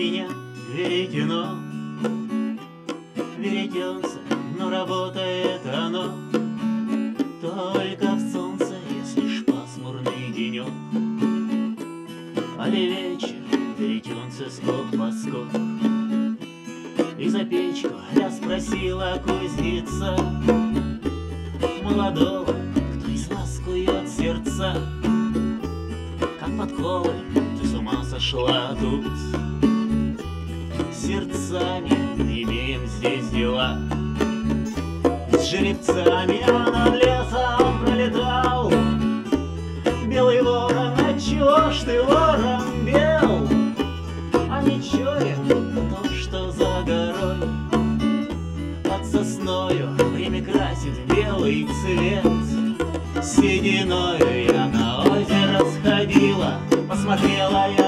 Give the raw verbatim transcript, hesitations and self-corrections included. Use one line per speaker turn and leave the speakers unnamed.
меня веретено. Веретенце, но работает оно только в солнце, если ж пасмурный денек. Али вечер, веретенце скок по скок. И за печку я спросила кузнеца молодого, кто из вас кует сердца. Как подковы, ты с ума сошла тут? С сердцами имеем здесь дела. С жеребцами а над лесом пролетал белый ворон. Отчего ж ты, ворон, бел? А ничего ли то, что за горой под сосною время красит в белый цвет. Сединою я на озеро сходила, посмотрела я